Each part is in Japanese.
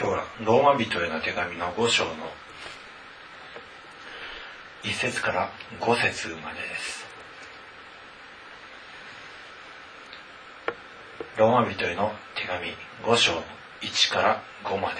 今日はローマ人への手紙の5章の1節から5節までです。ローマ人への手紙5章の1から5まで。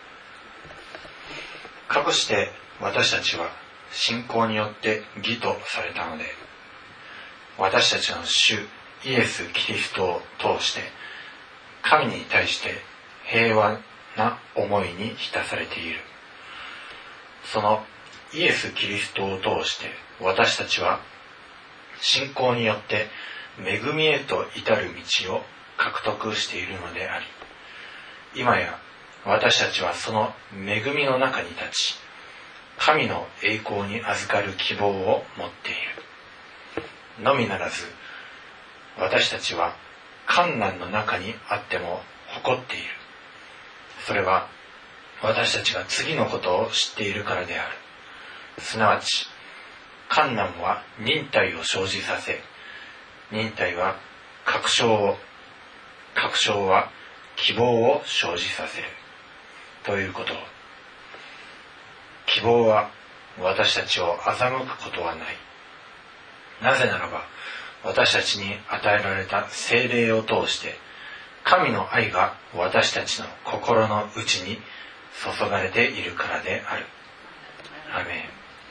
かくして私たちは信仰によって義とされたので、私たちの主イエス・キリストを通して神に対して平和な思いに浸されている。そのイエス・キリストを通して私たちは信仰によって恵みへと至る道を獲得しているのであり、今や私たちはその恵みの中に立ち、神の栄光に預かる希望を持っているのみならず、私たちは患難の中にあっても誇っている。それは私たちが次のことを知っているからである。すなわち患難は忍耐を生じさせ、忍耐は確証を、確証は希望を生じさせるということを。希望は私たちを欺くことはない。なぜならば私たちに与えられた聖霊を通して神の愛が私たちの心の内に注がれているからである。アメン。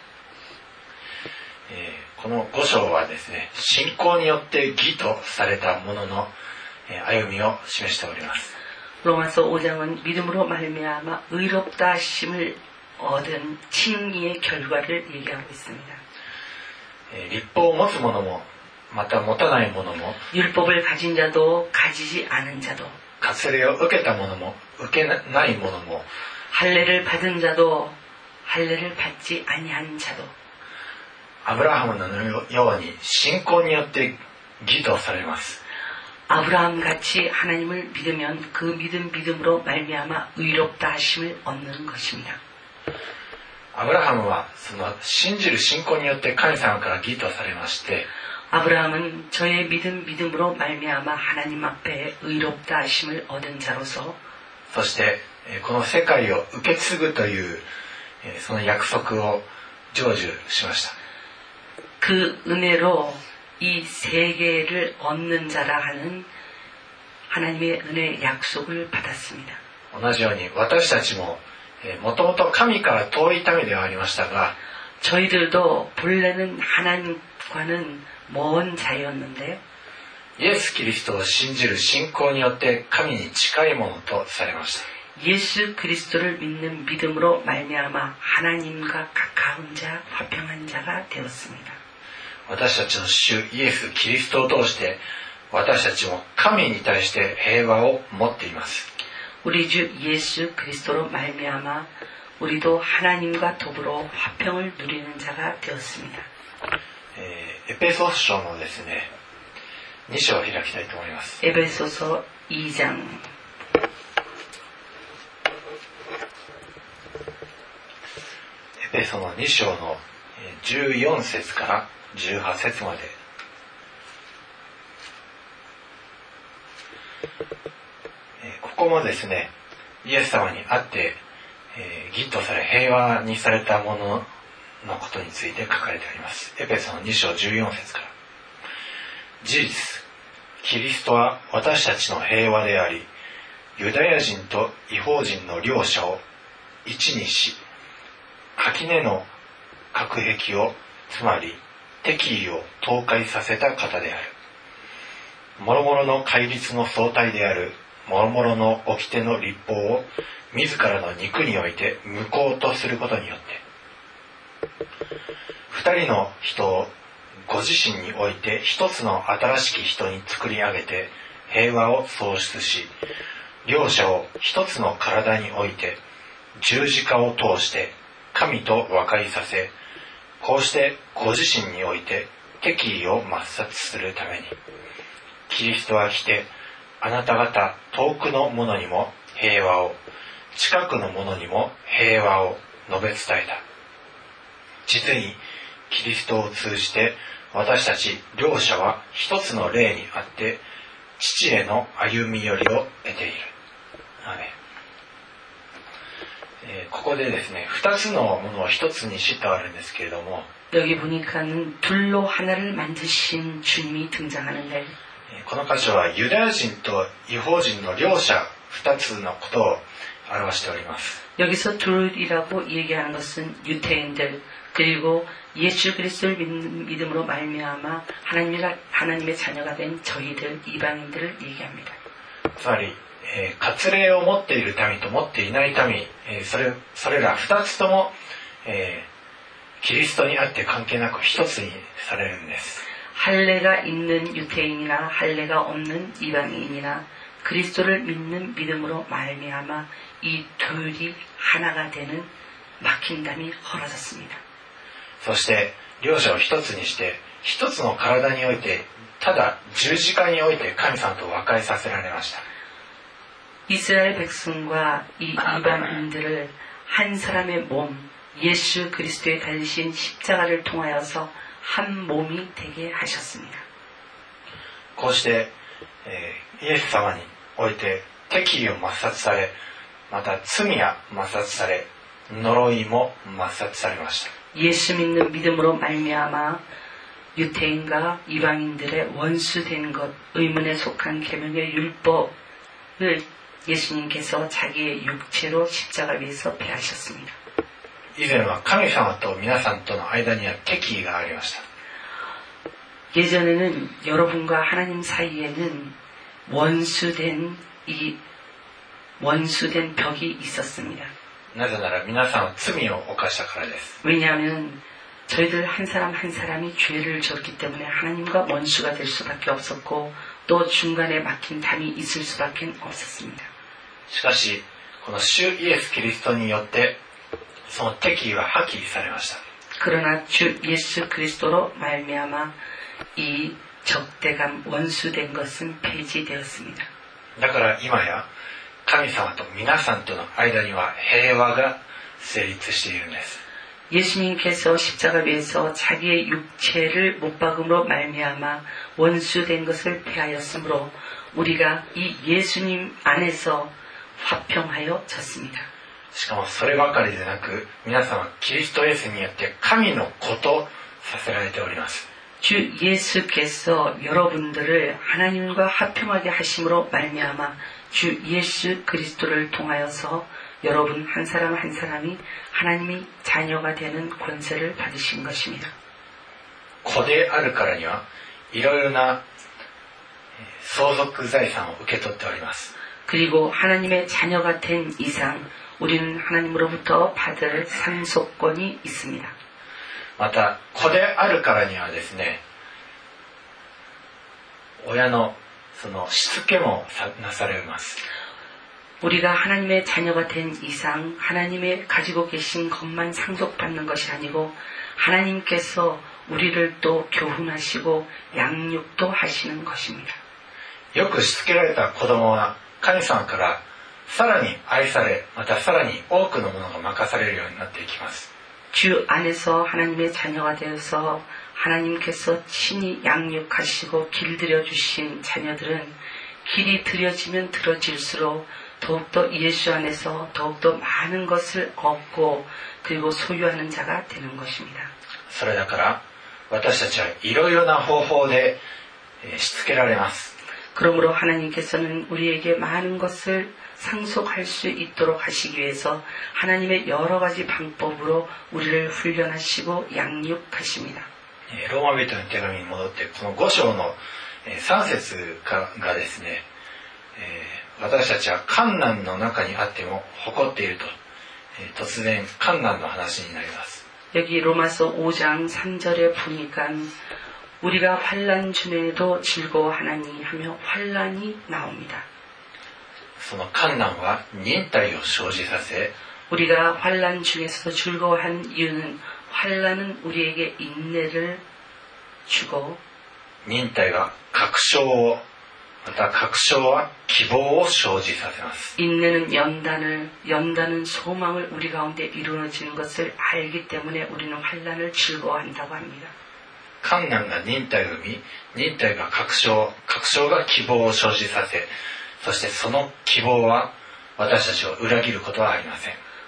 この5章はですね、信仰によって義とされたものの歩みを示しております。 로마서 5장은 믿음으로 말미암아 의롭다 하심을 얻은 칭의의 결과를 얘기하고 있습니다. 律法を持つ者もまた持たない者も、 율법을 가진 자도 가지지 않은 자도, 割礼を受けた者も受けない者も、 할례를 받은 자도 할례를 받지 아니한 자도, アブラハムのように信仰によって義とされます。 아브라함같이 하나님을 믿으면 그 믿음으로 말미암아 의롭다 하심을 얻는 것입니다. アブラハムはその信じる信仰によって神様から義とされまして、 아브라함은 저의 믿음으로 말미암아 하나님 앞에 의롭다 하심을 얻은 자로서, そしてこの世界を受け継ぐというその約束を成就しました。 그 은혜로 이 세계를 얻는 자라 하는 하나님의 은혜 약속을 받았습니다. 同じように私たちももともと神から遠い民ではありましたが、 저희들도 본래는 하나님과는 먼 자였는데 イエス・キリストを信じる信仰によって神に近いものとされました。 예수 그리스도를 믿는 믿음으로 말미암아 하나님과 가까운 자, 화평한 자가 되었습니다. 私たちの主イエス・キリストを通して私たちも神に対して平和を持っています。 우리 주 예수 그리스도로 말미암아 우리도 하나님과 더불어 화평을 누리는 자가 되었습니다. エペソ書のですね、2章を開きたいと思います。 에베소서 2장. エペソの2章の14節から18節まで。ここもですね、イエス様にあって義とされ平和にされたもののことについて書かれてあります。エペソの2章14節から。事実、キリストは私たちの平和であり、ユダヤ人と異邦人の両者を一にし、垣根の隔壁を、つまり敵意を倒壊させた方である。諸々の戒律の総体である諸々の掟の律法を自らの肉において無効とすることによって、二人の人をご自身において一つの新しき人に作り上げて平和を創出し、両者を一つの体において十字架を通して神と和解させ、こうしてご自身において敵意を抹殺するために、キリストは来てあなた方遠くの者にも平和を、近くの者にも平和を述べ伝えた。実にキリストを通じて私たち両者は一つの霊にあって父への歩み寄りを得ている。アメン。 ここでですね、二つのものを一つにしとあるんですけれども、 여기 보니까는 둘로 하나를 만드신 주님이 등장하는데, この箇所はユダヤ人と異邦人の両者二つのことを表しております。 여기서 둘이라고 얘기하는 것은 유태인들 그리고 예수 그리스도를 믿음으로 말미암아 하나님의 자녀가 된 저희들 이방인들을 얘기합니다. つまり、割礼を持っている民と持っていない民、それら二つとも、キリストにあって関係なく一つにされるんです。 할례가 있는 유태인이나 할례가 없는 이방인이나 그리스도를 믿는 믿음으로 말미암아 이 둘이 하나가 되는 막힌 담이 벌어졌습니다. そして両者を一つにして一つの体においてただ十字架において神様と和解させられました。 이스라엘 백성과 이 이방인들을 한 사람의 몸 예수 그리스도의 달리신 십자가를 통하여서 한 몸이 되게 하셨습니다. こうして、イエス様において敵意を抹殺され、また罪は抹殺され、呪いも抹殺されました。 예수 믿는 믿음으로 말미암아 유태인과 이방인들의 원수된 것, 의문에 속한 계명의 율법을 예수님께서 자기의 육체로 십자가 위에서 폐하셨습니다. 以前は神様と皆さんとの間には敵意がありました。 예전에는 여러분과 하나님 사이에는 원수된 벽이 있었습니다. なぜなら皆さんは罪を犯したからです。 왜냐하면 저희들 한 사람 한 사람이 죄를 졌기 때문에 하나님과 원수가 될 수밖에 없었고 또 중간에 막힌 담이 있을 수밖에 없었습니다. しかしこの主イエス・キリストによってその敵意は破棄されました。 그러나 주 예수 그리스도로 말미암아 이 적대감 원수된 것은 폐지되었습니다. だから今や神様と皆さんとの間には平和が成立しているんです。 예수님께서 십자가 위에서 자기의 육체를 못 박음으로 말미암아 원수된 것을 폐하였으므로 우리가 이 예수님 안에서 화평하여 졌습니다. しかもそればかりでなく皆様キリストイエスによって神の子とさせられております。 주 예수께서 여러분들을 하나님과 화평하게 하심으로 말미암아 주 예수 그리스도를 통하여서 여러분 한 사람 한 사람이 하나님의 자녀가 되는 권세를 받으신 것입니다. 子であるからにはいろいろな相続財産を受け取っております。 그리고 하나님의 자녀가 된 이상 우리는 하나님으로부터 받을 상속권이 있습니다. また子であるからにはですね、親のそのしつけもなされます。 우리가 하나님의 자녀가 된 이상 하나님의 가지고 계신 것만 상속받는 것이 아니고 하나님께서 우리를 또 교훈하시고 양육도 하시는 것입니다. よくしつけられた子供は神様からさらに愛され、またさらに多くのものが任されるようになっていきます。 주 안에서 하나님의 자녀가 되어서 하나님께서 친히 양육하시고 길들여 주신 자녀들은 길이 들여지면 들어질수록 더욱더 예수 안에서 더욱더 많은 것을 얻고 그리고 소유하는 자가 되는 것입니다. それだから私たちはいろいろな方法でしつけられます。 그러므로 하나님께서는 우리에게 많은 것을 상속할 수 있도록 하시기 위해서 하나님의 여러 가지 방법으로 우리를 훈련하시고 양육하십니다. ローマ人の手紙に戻ってこの5章の3節がですね、私たちは患難の中にあっても誇っていると、突然患難の話になります。 여기 로마서 5장 3절에 보니까 우리가 환난 중에도 즐거워하나니 하며 환난이 나옵니다. その患難は忍耐を生じさせ 우리가 환난 중에서도 즐거워한 이유는 환난은 우리에게 인내를 주고 忍耐は確証をまた確証は希望を生じさせます。 인내는 연단은 소망을 우리 가운데 이루어지는 것을 알기 때문에 우리는 환난을 즐거워한다고 합니다. 患難が忍耐を生み、忍耐が確証、確証が希望を生じさせ、そしてその希望は私たちを裏切ることはありません。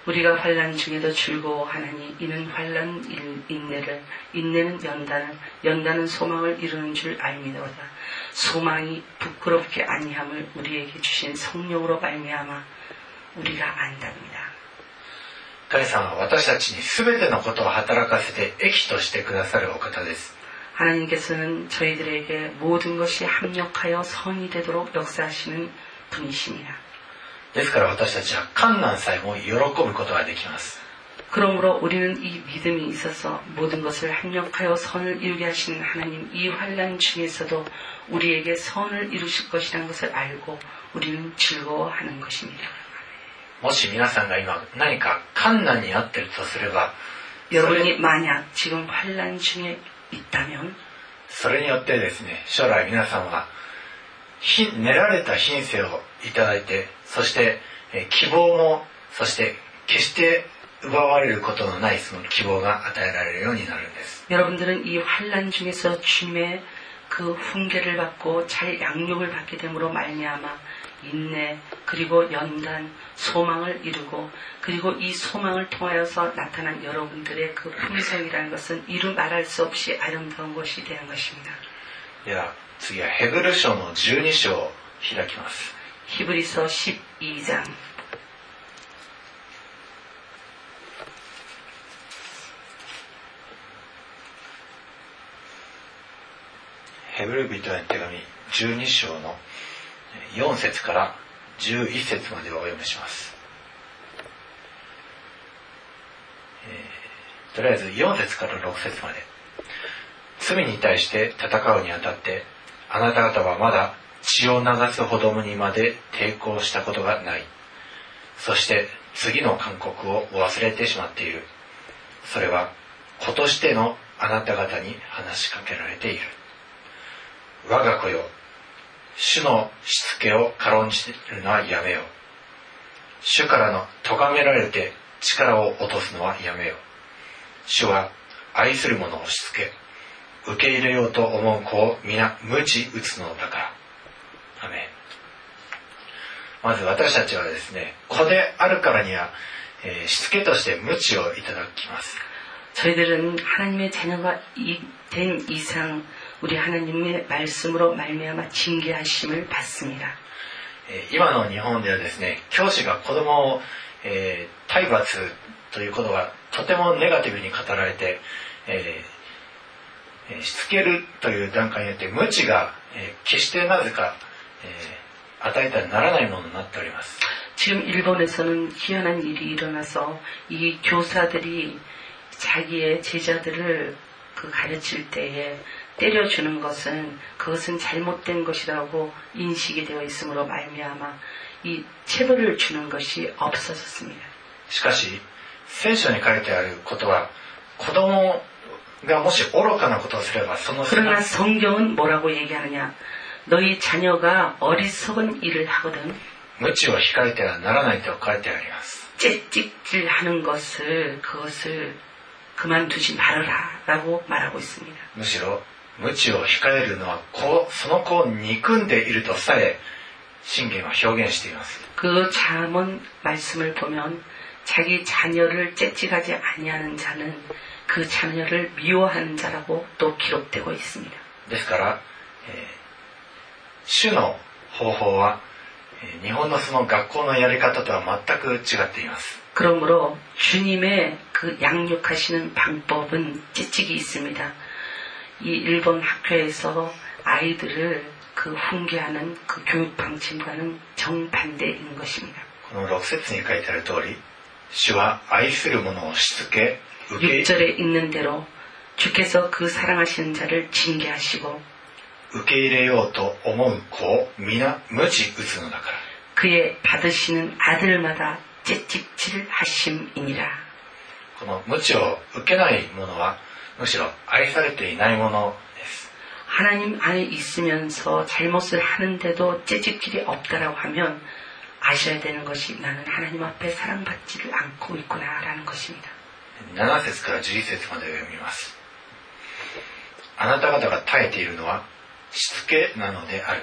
우리가 환난 중에도 즐거워하나니 이는 환난 인내를, 인내는 연단을, 연단은 소망을 이루는 줄 알미로다. 소망이 부끄럽게 아니함을 우리에게 주신 성령으로 말미암아 우리가 안답니다. 神様は私たちに全てのことを働かせて益としてくださるお方です。 하나님께서는 저희들에게 모든 것이 합력하여 선이 되도록 역사하시는 분이십니다. ですから私たちは困難さえも喜ぶことができます。 그러므로 우리는 이 믿음이 있어서 모든 것을 합력하여 선을 이루게 하시는 하나님, 이 환난 중에서도 우리에게 선을 이루실 것이라는 것을 알고 우리는 즐거워하는 것입니다. もし皆さんが今何か困難にあっているとすれば、 여러분이 만약 지금 환난 중에 있다면 それによってですね、将来皆さんは練られた品性をいただいて、そして希望も、そして決して奪われることのないその希望が与えられるようになるんです。 여러분들은 이 환난 중에서 주님의 그 훈계를 받고 잘 양육을 받게 됨으로 말미암아 인내 그리고 연단 소망을 이루고 그리고 이 소망을 통하여서 나타난 여러분들의 그 품성이라는 것은 이루 말할 수 없이 아름다운 것이 되는 것입니다. では次はヘブル書の12章を開きます。 히브리서 12장 ヘブル人への手紙12章の4節から11節までをお読みします。とりあえず4節から6節まで。罪に対して戦うにあたってあなた方はまだ血を流すほどにまで抵抗したことがない。そして次の勧告を忘れてしまっている。それは子としてのあなた方に話しかけられている。我が子よ、主のしつけを軽んじるのはやめよう。主からの咎められて力を落とすのはやめよう。主は愛する者をしつけ、受け入れようと思う子を皆鞭打つのだから。アメン。まず私たちはですね、子であるからには、しつけとして鞭をいただきます。 저희들은 하나님의 자녀가 된 이상 우리 하나님의 말씀으로 말미암아 징계하심을 받습니다. 今の日本ではですね、教師が子供を、体罰ということがとてもネガティブに語られて、しつけるという段階によって鞭が、決してなぜか、与えてはならないものになっております。 지금 일본에서는 희한한 일이 일어나서 이 교사들이 자기의 제자들을 가르칠 때에 때려주는 것은 그것은 잘못된 것이라고 인식이 되어 있으므로 말미암아 이 체벌을 주는 것이 없어졌습니다. しかし聖書に書いてあることは子供がもし愚かなことをすればその 그러나 성경은 뭐라고 얘기하느냐? 너희 자녀가 어리석은 일을 하거든 鞭を控えてはならないと書いてあります。 째찍질하는 그것을 그만두지 말아라 라고 말하고 있습니다. むしろ鞭を控えるのはその子を憎んでいるとさえ箴言は表現しています。 그 잠언 말씀을 보면 자기 자녀를 째찍하지 아니하는 자는 그 자녀를 미워하는 자라고 또 기록되고 있습니다. ですから、主の方法は、日本のその学校のやり方とは全く違っています。 그러므로 주님의 그 양육하시는 방법은 찌찍이 있습니다. 이 일본 학교에서 아이들을 그 훈계하는 그 교육 방침과는 정반대인 것입니다. この6節に書いてある通り、主は愛する者をしつけ、受け 6절에 있는 대로 주께서 그 사랑하시는 자를 징계하시고 受け入れようと思う子を皆鞭打つのだから。 그의 받으시는 아들마다 째찍질 하심이니라. この鞭を受けない者はむしろ愛されていないものです。 하나님 안에 있으면서 잘못을 하는데도 째찍질이 없다라고 하면 아셔야 되는 것이 나는 하나님 앞에 사랑받지를 않고 있구나라는 것입니다. 7節から11節まで読みます。あなた方が耐えているのはしつけなのである。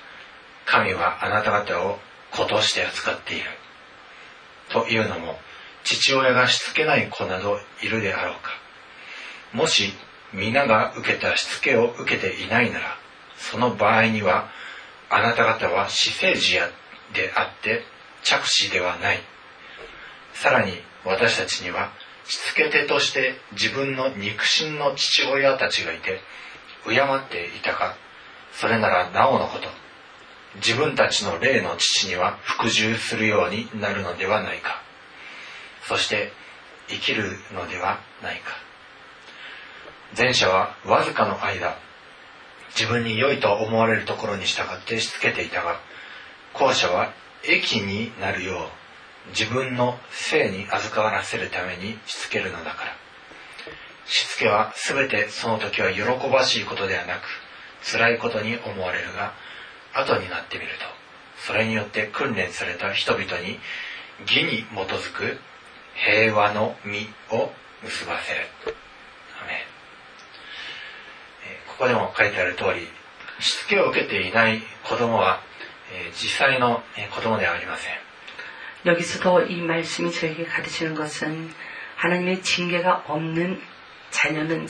神はあなた方を子として扱っている。というのも、 父親がしつけない子などいるであろうか。もし皆が受けたしつけを受けていないなら、その場合にはあなた方は私生児であって嫡子ではない。さらに私たちにはしつけ手として自分の肉親の父親たちがいて敬っていたか。それならなおのこと、自分たちの霊の父には服従するようになるのではないか。そして生きるのではないか。前者はわずかの間、自分に良いと思われるところに従ってしつけていたが、後者は益になるよう自分の生に預からせるためにしつけるのだから。しつけはすべてその時は喜ばしいことではなく辛いことに思われるが、後になってみるとそれによって訓練された人々に義に基づく平和の実を結ばせる。アメン。ここでも書いてある通り、しつけを受けていない子供は実際の子供ではありません。 여기서도 이 말씀이 저에게 가르치는 것은 하나님의 징계가 없는 자녀는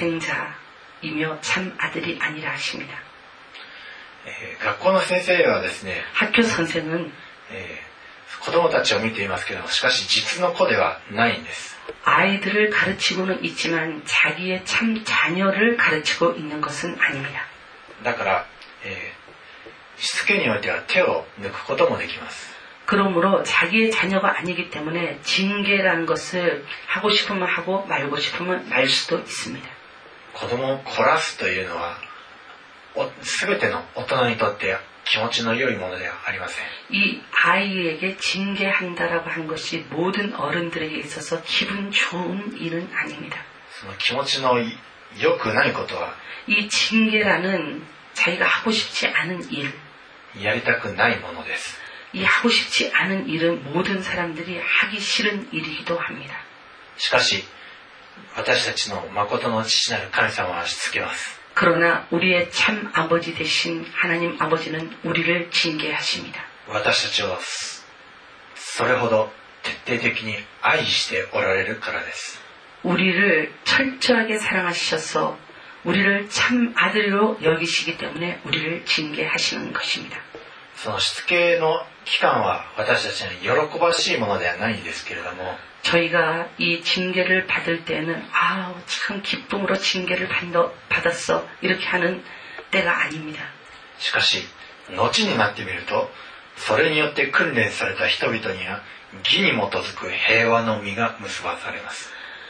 사생자이며 참 아들이 아니라 하십니다. 学校の先生はですね、 학교 선생은 子供たちを見ていますけども、しかし実の子ではないんです。 아이들을 가르치고는 있지만 자기의 참 자녀를 가르치고 있는 것은 아닙니다. だから、しつけにおいては手を抜くこともできます。 그러므로 자기의 자녀가 아니기 때문에 징계라는 것을 하고 싶으면 하고 말고 싶으면 말 수도 있습니다. 子供を懲らすというのは全ての大人にとって気持ちの良いものではありません。 이 아이에게 징계한다라고 하는 것이 모든 어른들에게 있어서 기분 좋은 일은 아닙니다. その気持ちの良くないことは 이 징계라는 자기가 하고 싶지 않은 일, やりたくないものです。 이 하고 싶지 않은 일은 모든 사람들이 하기 싫은 일이기도 합니다. しかし私たちの誠の父なる神様はしつけます。 그러나 우리의 참 아버지 되신 하나님 아버지는 우리를 징계하십니다. 私たちをそれほど徹底的に愛しておられるからです。 우리를 철저하게 사랑하셔서 우리를 참 아들로 여기시기 때문에 우리를 징계하시는 것입니다. そのしつけの期間は私たちに喜ばしいものではないんですけれども、 저희가 이 징계를 받을 때는 참 기쁨으로 징계를 받았어 이렇게 하는 때가 아닙니다. しかし後になってみると、それによって訓練された人々には義に基づく平和の実が結ばされます。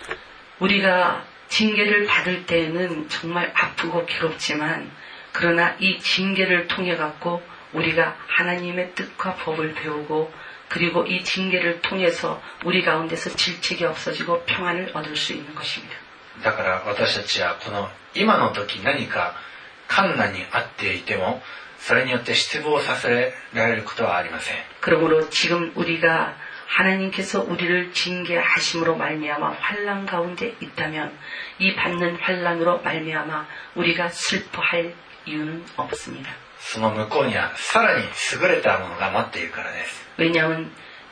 우리가 징계를 받을 때에는 정말 아프고 괴롭지만 그러나 이 징계를 통해 갖고 우리가 하나님의 뜻과 법을 배우고 그리고 이 징계를 통해서 우리 가운데서 질책이 없어지고 평안을 얻을 수 있는 것입니다. だから私たちはこの今の時何か困難にあっていてもそれによって失望させられることはありません。 그러므로 지금 우리가 하나님께서 우리를 징계하심으로 말미암아 환난 가운데 있다면 이 받는 환난으로 말미암아 우리가 슬퍼할 이유는 없습니다. その向こうにはさらに優れたものが待っているからです。 왜냐하면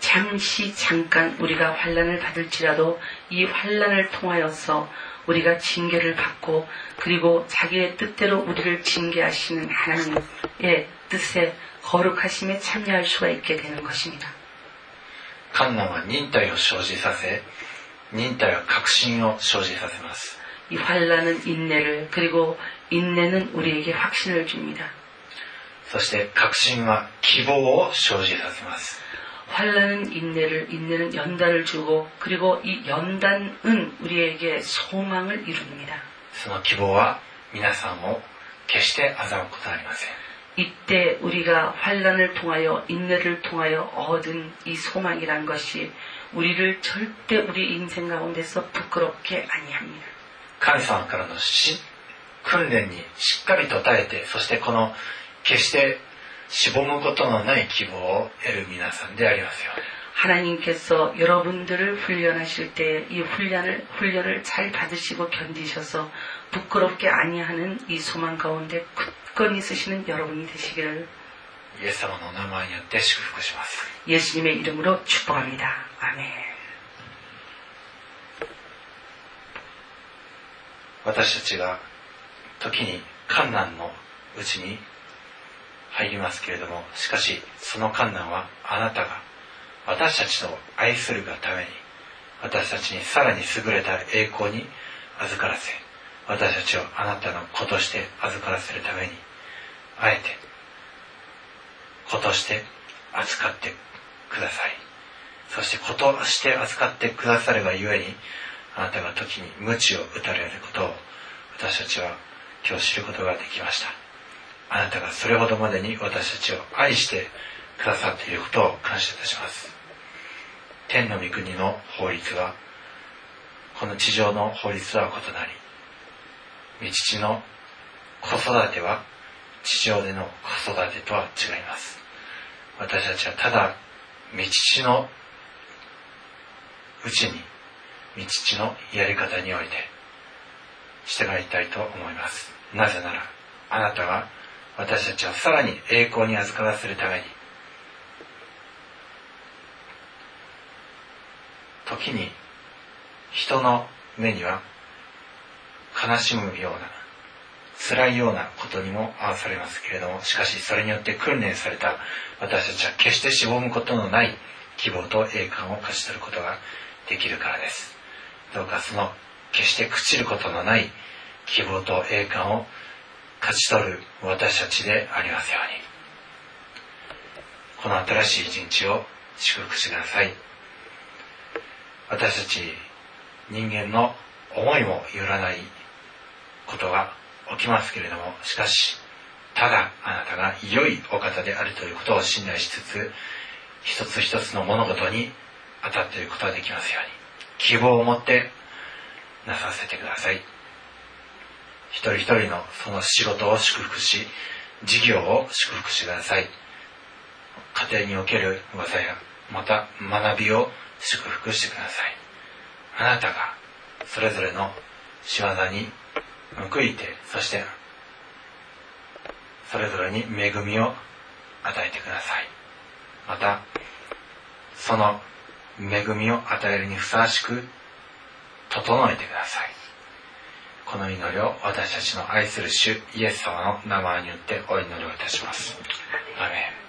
잠깐 우리가 환난을 받을지라도 이 환난을 통하여서 우리가 징계를 받고 그리고 자기의 뜻대로 우리를 징계하시는 하나님의 뜻에 거룩하심에 참여할 수가 있게 되는 것입니다. 困難は忍耐を生じさせ、忍耐は確信を生じさせます。 이 환난은 인내를 그리고 인내는 우리에게 확신을 줍니다. そして確信は希望を生じさせます。 환난은 인내는 연단을 주고 그리고 이 연단은 우리에게 소망을 이룹니다. その希望は皆さんを決して欺くことはありません。 이때 우리가 환난을 통하여 인내를 통하여 얻은 이 소망이란 것이 우리를 절대 우리 인생 가운데서 부끄럽게 아니합니다. 神様からの訓練にしっかりと耐えて、そしてこの決してしぼむことのない希望を得る皆さんでありますように。 하나님께서 여러분들을 훈련하실 때 이 훈련을 잘 받으시고 견디셔서 부끄럽게 아니하는 이 소망 가운데 굳건히 쓰시는 여러분이 되시기를 イエス様のお名前によって祝福します。 예수님의 이름으로 축복합니다. 아멘. 私たちが時に困難のうちに入りますけれども、しかしその困難はあなたが私たちの愛するがために、私たちにさらに優れた栄光に預からせ、私たちをあなたの子として預からせるために、あえて子として扱ってください。そして子として扱ってくださればゆえに、あなたが時に鞭を打たれることを私たちは今日知ることができました。あなたがそれほどまでに私たちを愛してくださっていることを感謝いたします。天の御国の法律はこの地上の法律とは異なり、御父の子育ては地上での子育てとは違います。私たちはただ御父のうちに、御父のやり方において従いたいと思います。なぜならあなたは私たちをさらに栄光に預からせるために、時に人の目には悲しむような辛いようなことにも合わされますけれども、しかしそれによって訓練された私たちは決してしぼむことのない希望と栄冠を勝ち取ることができるからです。どうかその決して朽ちることのない希望と栄冠を勝ち取る私たちでありますように、この新しい一日を祝福してください。私たち人間の思いもよらないことが起きますけれども、しかし、ただあなたが良いお方であるということを信頼しつつ、一つ一つの物事に当たっていくことができますように、希望を持ってなさせてください。一人一人のその仕事を祝福し、事業を祝福してください。家庭における技や、また学びを祝福してください。あなたがそれぞれの仕業に報いて、そしてそれぞれに恵みを与えてください。またその恵みを与えるにふさわしく整えてください。この祈りを私たちの愛する主イエス様の名前によってお祈りをいたします。アーメン。